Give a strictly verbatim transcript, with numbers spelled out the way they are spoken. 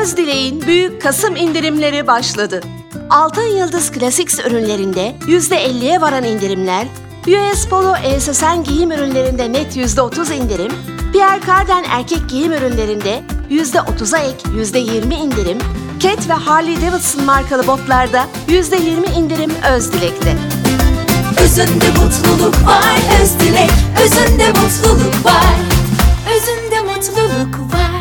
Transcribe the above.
Özdilek'in Büyük Kasım indirimleri başladı. Altın Yıldız Classics ürünlerinde yüzde elliye varan indirimler, U S Polo Esosen giyim ürünlerinde net yüzde otuz indirim, Pierre Cardin erkek giyim ürünlerinde yüzde otuza ek yüzde yirmi indirim, Cat ve Harley Davidson markalı botlarda yüzde yirmi indirim Özdilek'te. Özünde mutluluk var Özdilek, özünde mutluluk var, özünde mutluluk var.